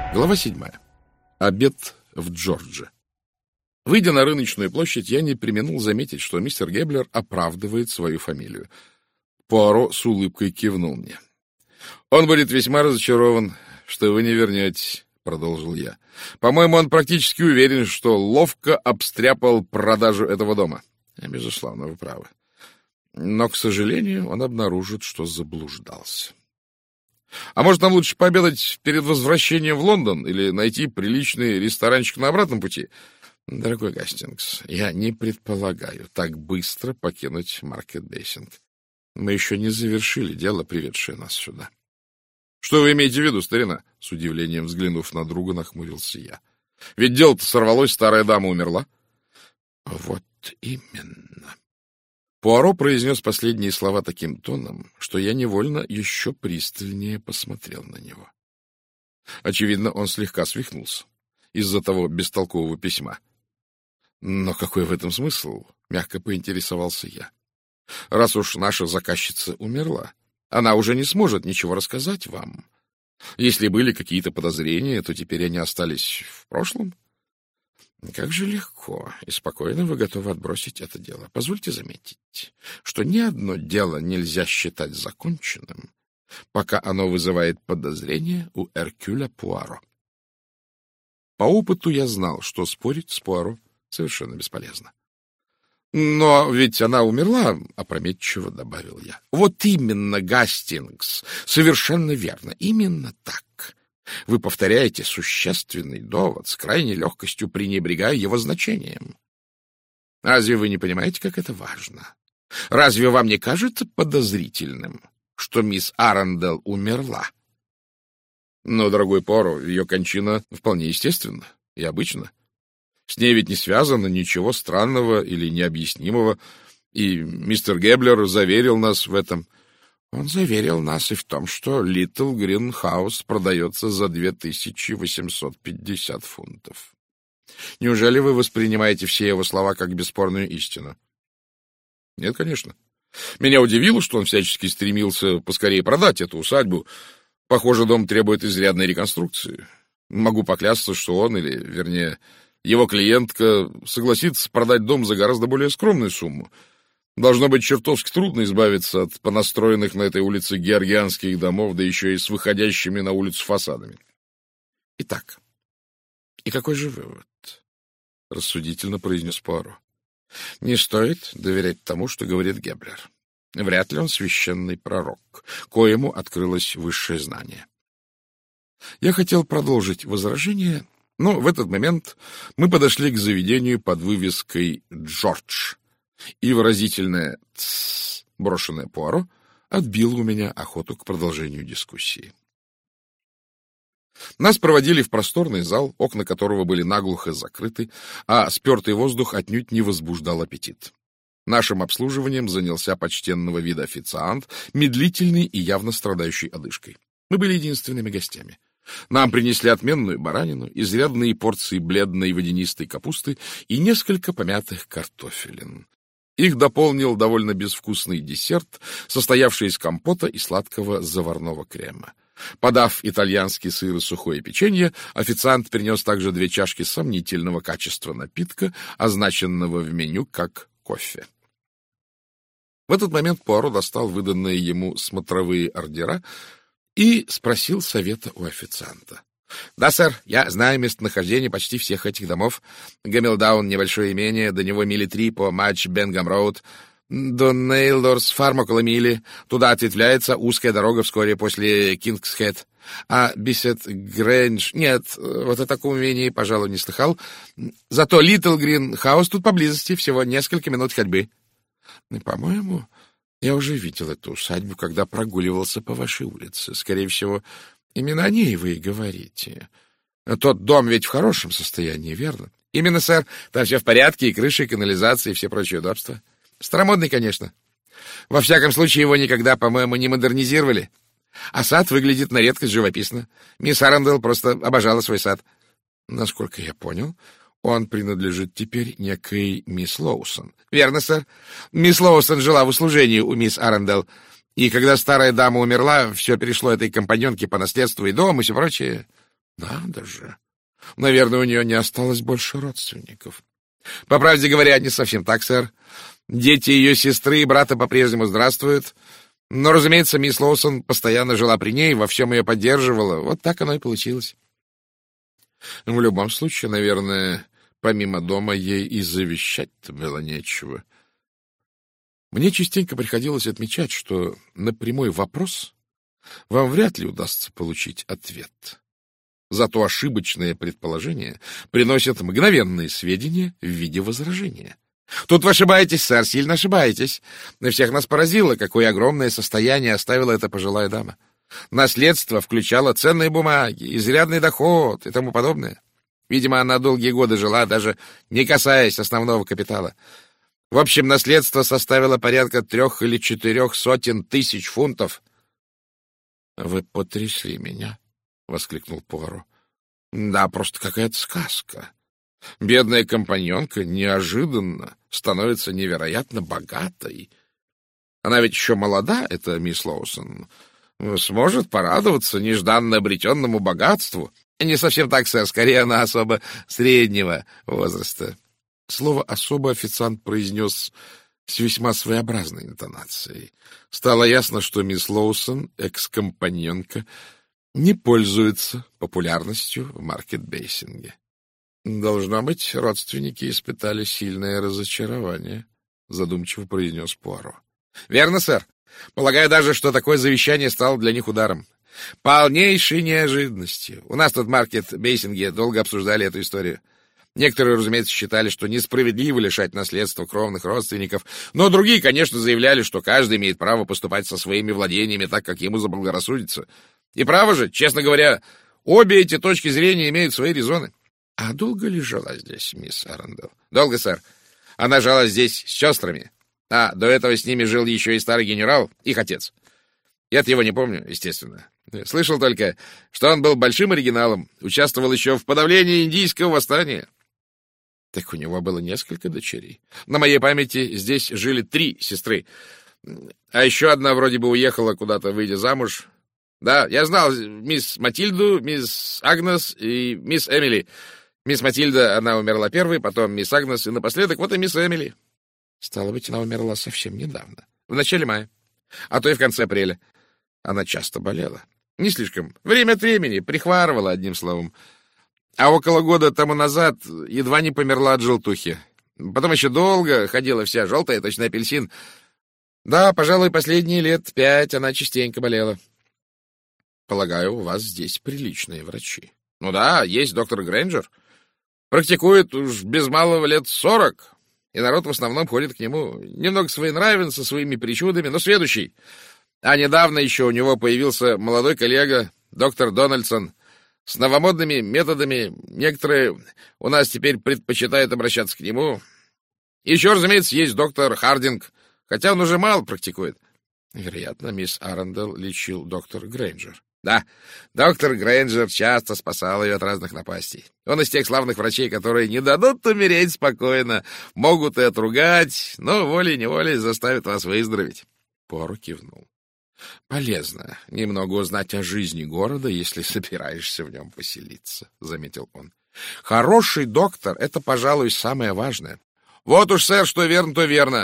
Глава 7. Обед в Джорджи. Выйдя на рыночную площадь, я не преминул заметить, что мистер Геблер оправдывает свою фамилию. Пуаро с улыбкой кивнул мне. «Он будет весьма разочарован, что вы не вернетесь», — продолжил я. «По-моему, он практически уверен, что ловко обстряпал продажу этого дома». Безусловно, вы правы. Но, к сожалению, он обнаружит, что заблуждался. А может, нам лучше пообедать перед возвращением в Лондон или найти приличный ресторанчик на обратном пути? Дорогой Гастингс, я не предполагаю так быстро покинуть Маркет-Бейсинг. Мы еще не завершили дело, приведшее нас сюда. Что вы имеете в виду, старина? С удивлением взглянув на друга, нахмурился я. Ведь дело-то сорвалось, старая дама умерла. Вот именно. Пуаро произнес последние слова таким тоном, что я невольно еще пристальнее посмотрел на него. Очевидно, он слегка свихнулся из-за того бестолкового письма. Но какой в этом смысл? Мягко поинтересовался я. Раз уж наша заказчица умерла, она уже не сможет ничего рассказать вам. Если были какие-то подозрения, то теперь они остались в прошлом. Как же легко и спокойно вы готовы отбросить это дело. Позвольте заметить, что ни одно дело нельзя считать законченным, пока оно вызывает подозрение у Эркюля Пуаро. По опыту я знал, что спорить с Пуаро совершенно бесполезно. «Но ведь она умерла», — опрометчиво добавил я. «Вот именно, Гастингс, совершенно верно, именно так. Вы повторяете существенный довод, с крайней легкостью пренебрегая его значением. Разве вы не понимаете, как это важно? Разве вам не кажется подозрительным, что мисс Арандел умерла? Но, дорогой Пуаро, ее кончина вполне естественна и обычна. С ней ведь не связано ничего странного или необъяснимого, и мистер Геблер заверил нас в этом. Он заверил нас и в том, что Литл Грин Хаус продается за 2850 фунтов. Неужели вы воспринимаете все его слова как бесспорную истину? Нет, конечно. Меня удивило, что он всячески стремился поскорее продать эту усадьбу. Похоже, дом требует изрядной реконструкции. Могу поклясться, что он, или, вернее, его клиентка, согласится продать дом за гораздо более скромную сумму. Должно быть чертовски трудно избавиться от понастроенных на этой улице георгианских домов, да еще и с выходящими на улицу фасадами. Итак, и какой же вывод? Рассудительно произнес Пуаро. Не стоит доверять тому, что говорит Геблер. Вряд ли он священный пророк, коему открылось высшее знание. Я хотел продолжить возражение, но в этот момент мы подошли к заведению под вывеской «Джордж», и выразительное «тссс», брошенное Пуаро, отбило у меня охоту к продолжению дискуссии. Нас проводили в просторный зал, окна которого были наглухо закрыты, а спертый воздух отнюдь не возбуждал аппетит. Нашим обслуживанием занялся почтенного вида официант, медлительный и явно страдающий одышкой. Мы были единственными гостями. Нам принесли отменную баранину, изрядные порции бледной водянистой капусты и несколько помятых картофелин. Их дополнил довольно безвкусный десерт, состоявший из компота и сладкого заварного крема. Подав итальянский сыр и сухое печенье, официант принес также 2 чашки сомнительного качества напитка, означенного в меню как кофе. В этот момент Пуаро достал выданные ему смотровые ордера и спросил совета у официанта. — Да, сэр, я знаю местонахождение почти всех этих домов. Гамилдаун — небольшое имение, до него мили 3 по Матч-Бенгам-Роуд. До Нейлдорс-Фарм около мили. Туда ответвляется узкая дорога вскоре после Кингсхед. А Бисет-Грэндж... Нет, вот о таком имении, пожалуй, не слыхал. Зато Литл Грин Хаус тут поблизости, всего несколько минут ходьбы. — По-моему, я уже видел эту усадьбу, когда прогуливался по вашей улице. Скорее всего, именно о ней вы и говорите. Тот дом ведь в хорошем состоянии, верно? — Именно, сэр. Там все в порядке, и крыша, и канализация, и все прочие удобства. Старомодный, конечно. Во всяком случае, его никогда, по-моему, не модернизировали. А сад выглядит на редкость живописно. Мисс Арандел просто обожала свой сад. Насколько я понял, он принадлежит теперь некой мисс Лоусон. Верно, сэр. Мисс Лоусон жила в услужении у мисс Арандел. И когда старая дама умерла, все перешло этой компаньонке по наследству, и дом, и все прочее. Надо же. Наверное, у нее не осталось больше родственников. По правде говоря, не совсем так, сэр. Дети ее сестры и брата по-прежнему здравствуют. Но, разумеется, мисс Лоусон постоянно жила при ней, во всем ее поддерживала. Вот так оно и получилось. В любом случае, наверное, помимо дома ей и завещать-то было нечего. Мне частенько приходилось отмечать, что на прямой вопрос вам вряд ли удастся получить ответ. Зато ошибочные предположения приносят мгновенные сведения в виде возражения. Тут вы ошибаетесь, сэр, сильно ошибаетесь. На всех нас поразило, какое огромное состояние оставила эта пожилая дама. Наследство включало ценные бумаги, изрядный доход и тому подобное. Видимо, она долгие годы жила, даже не касаясь основного капитала. В общем, наследство составило порядка 3 или 4 сотен тысяч фунтов. — Вы потрясли меня, — воскликнул Пуаро. — Да, просто какая-то сказка. Бедная компаньонка неожиданно становится невероятно богатой. Она ведь еще молода, эта мисс Лоусон. Сможет порадоваться нежданно обретенному богатству. Не совсем так, сэр, скорее она особо среднего возраста. Слово «особо» официант произнес с весьма своеобразной интонацией. Стало ясно, что мисс Лоусон, экс-компаньонка, не пользуется популярностью в Маркет-Бейсинге. «Должно быть, родственники испытали сильное разочарование», — задумчиво произнес Пуаро. «Верно, сэр. Полагаю даже, что такое завещание стало для них ударом. Полнейшей неожиданностью. У нас тут в Маркет-Бейсинге долго обсуждали эту историю. Некоторые, разумеется, считали, что несправедливо лишать наследства кровных родственников, но другие, конечно, заявляли, что каждый имеет право поступать со своими владениями так, как ему заблагорассудится. И право же, честно говоря, обе эти точки зрения имеют свои резоны. А долго ли жила здесь мисс Арандел? Долго, сэр. Она жила здесь с сестрами. А до этого с ними жил еще и старый генерал, их отец. Я-то его не помню, естественно. Слышал только, что он был большим оригиналом, участвовал еще в подавлении индийского восстания. Так у него было несколько дочерей. На моей памяти здесь жили 3 сестры. А еще одна вроде бы уехала куда-то, выйдя замуж. Да, я знал мисс Матильду, мисс Агнес и мисс Эмили. Мисс Матильда, она умерла первой, потом мисс Агнес, и напоследок вот и мисс Эмили. Стало быть, она умерла совсем недавно, в начале мая, а то и в конце апреля. Она часто болела. Не слишком. Время от времени, прихварывала, одним словом. А около года тому назад едва не померла от желтухи. Потом еще долго ходила вся желтая, точно апельсин. Да, пожалуй, последние лет 5 она частенько болела. Полагаю, у вас здесь приличные врачи. Ну да, есть доктор Грейнджер. Практикует уж без малого лет 40, и народ в основном ходит к нему. Немного своенравен, со своими причудами, но сведущий. А недавно еще у него появился молодой коллега, доктор Дональдсон, с новомодными методами. Некоторые у нас теперь предпочитают обращаться к нему. Еще, разумеется, есть доктор Хардинг, хотя он уже мало практикует. Вероятно, мисс Арандел лечил доктор Грейнджер. Да, доктор Грейнджер часто спасал ее от разных напастей. Он из тех славных врачей, которые не дадут умереть спокойно, могут и отругать, но волей-неволей заставят вас выздороветь. Пуаро кивнул. Полезно немного узнать о жизни города, если собираешься в нем поселиться, — заметил он. Хороший доктор — это, пожалуй, самое важное. Вот уж, сэр, что верно, то верно.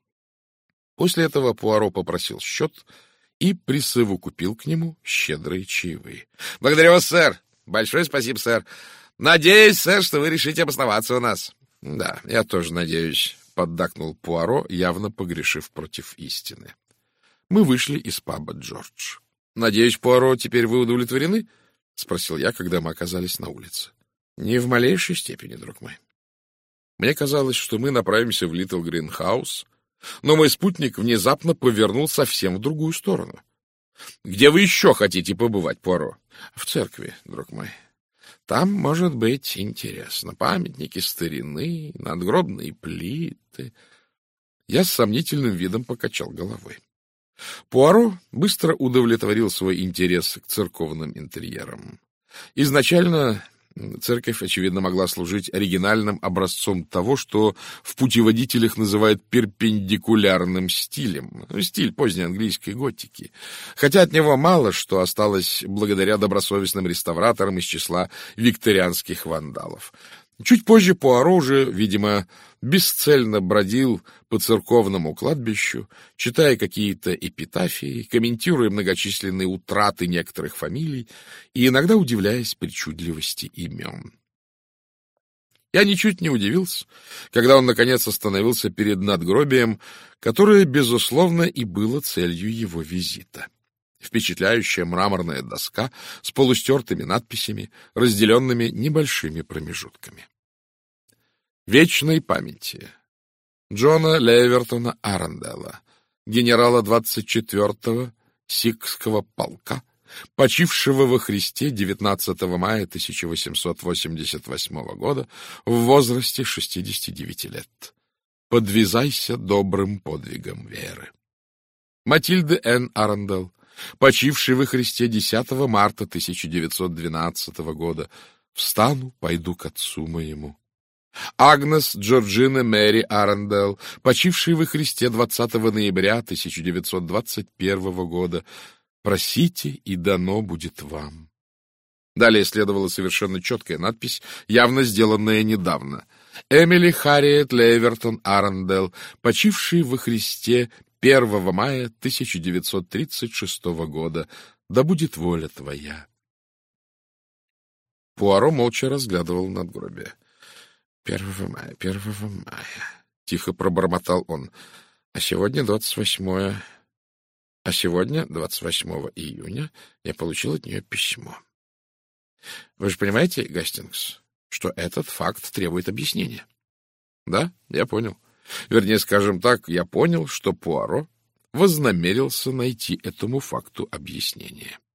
После этого Пуаро попросил счет и присовокупил к нему щедрые чаевые. — Благодарю вас, сэр. Большое спасибо, сэр. Надеюсь, сэр, что вы решите обосноваться у нас. — Да, я тоже надеюсь, — поддакнул Пуаро, явно погрешив против истины. Мы вышли из паба «Джордж». — Надеюсь, Пуаро, теперь вы удовлетворены? — спросил я, когда мы оказались на улице. — Не в малейшей степени, друг мой. Мне казалось, что мы направимся в Литл Грин Хаус, но мой спутник внезапно повернул совсем в другую сторону. — Где вы еще хотите побывать, Пуаро? — В церкви, друг мой. Там может быть интересно. Памятники старины, надгробные плиты. Я с сомнительным видом покачал головой. Пуаро быстро удовлетворил свой интерес к церковным интерьерам. Изначально Церковь, очевидно, могла служить оригинальным образцом того, что в путеводителях называют перпендикулярным стилем. Стиль поздней английской готики. Хотя от него мало что осталось благодаря добросовестным реставраторам из числа викторианских вандалов. Чуть позже Пуаро уже, видимо, бесцельно бродил по церковному кладбищу, читая какие-то эпитафии, комментируя многочисленные утраты некоторых фамилий и иногда удивляясь причудливости имен. Я ничуть не удивился, когда он, наконец, остановился перед надгробием, которое, безусловно, и было целью его визита. Впечатляющая мраморная доска с полустертыми надписями, разделенными небольшими промежутками. Вечной памяти Джона Левертона Аренделла, генерала 24-го Сикхского полка, почившего во Христе 19 мая 1888 года в возрасте 69 лет. Подвязайся добрым подвигом веры. Матильды Н. Аренделл, почивший во Христе 10 марта 1912 года. Встану, пойду к отцу моему. Агнес Джорджина Мэри Аренделл, почивший во Христе 20 ноября 1921 года. Просите, и дано будет вам. Далее следовала совершенно четкая надпись, явно сделанная недавно. Эмили Харриет Левертон Аренделл, почивший во Христе 1 мая 1936 года. Да будет воля твоя. Пуаро молча разглядывал надгробие. 1 мая, — тихо пробормотал он. А сегодня 28 июня я получил от нее письмо. Вы же понимаете, Гастингс, что этот факт требует объяснения? Да, я понял. Вернее, скажем так, я понял, что Пуаро вознамерился найти этому факту объяснение.